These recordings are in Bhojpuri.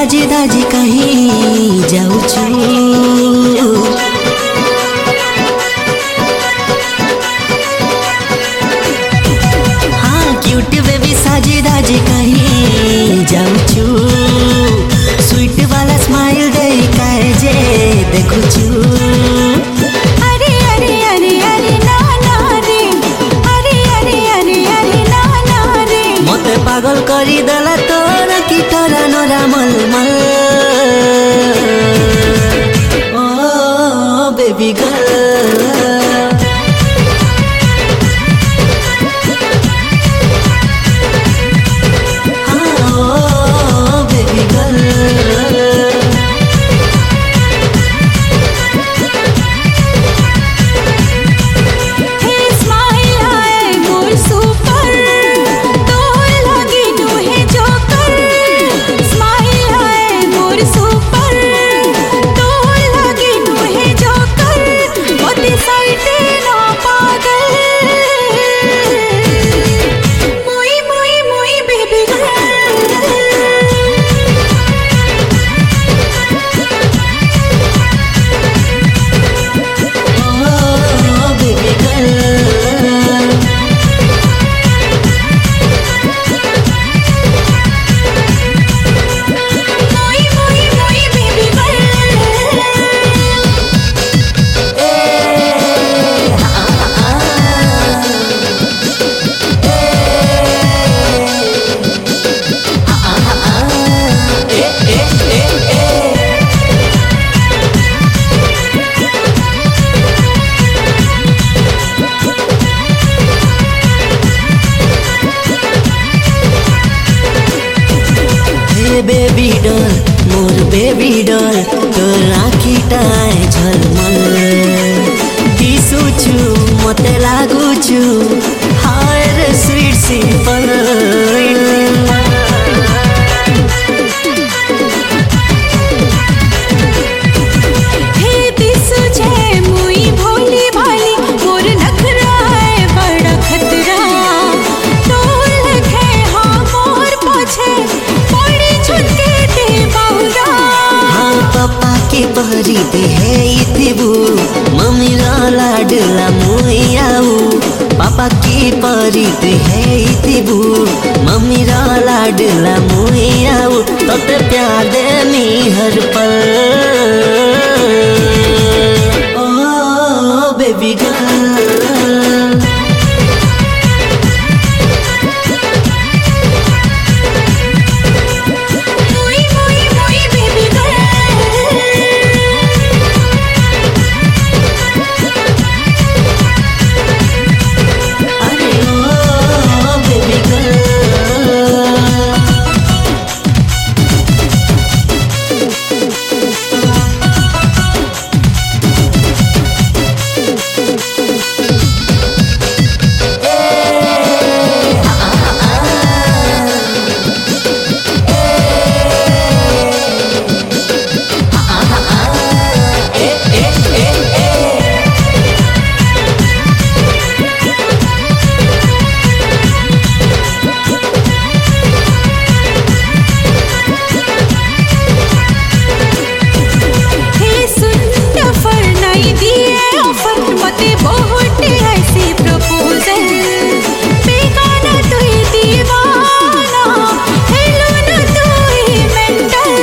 दाजी दाजी कहीं जाऊछु। हाँ क्यूट बेबी साजी दाजी कहीं जाऊछु। स्वीट वाला स्माइल दे जे देखुछु। अरे अरे अरे अरे ना ना रे, अरे अरे अरे अरे ना ना रे। मते पागल करी देला तोरा की तोरा नोरा मलमल। ओ बेबी गर्ल, हाँ oh baby girl. Hey smile आए मोर सुपर, तोर लगी नुहे जोकर। स्माइल आए मोर सुपर, तोर लगी नुहे जोकर। मोती साइडे ना पागल, मोई मोई मोई baby girl. Oh baby girl, मोई मोई मोई baby girl. Hey baby doll मोर बेबी डॉल तोर आँखिटाए झलमल। दिसुछु मते लागुछु हाय रे स्वीट सिंपल। हे दिसु छे मुई भोली भाली, मोर नखरा है बड़ा खतरा। तोर लखे हाँ मोर पाछे, पड़ी छुटके दे बहुरा। हाँ पापा के परी दे है इतिबू, मम्मी लाडला मुई आऊ। पापा की परी दे है इतिबू, मम्मी लाडला मुई आऊ। तोते प्यार दे मी हर पल। ओ बेबी गर्ल, मोई मोई मोई बेबी गर्ल। अरे ओ बेबी गर्ल। हे सुंदर फर नहीं दिए ऑफर, मते बहुत ऐसे प्रपोजल। बेगाना तू ही दीवाना, हेलो ना तू ही मेंटल।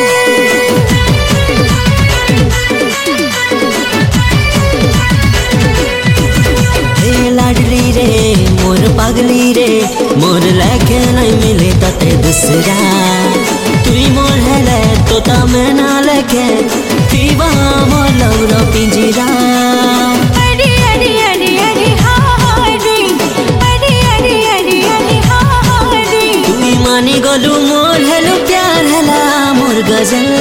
हे लाडली रे मोर पागली रे, मोर लेके नहीं मिले तते दूसरा। तुई मोर हेले तो मैं ना लेके पीवा मोर लौरो पिंजरा। अरे अरे अरे अरे हाँ हाँ रे, अरे अरे अरे अरे हाँ हाँ रे। तुई मानी गलू मोर हेलो प्यार हेला मोर गजल।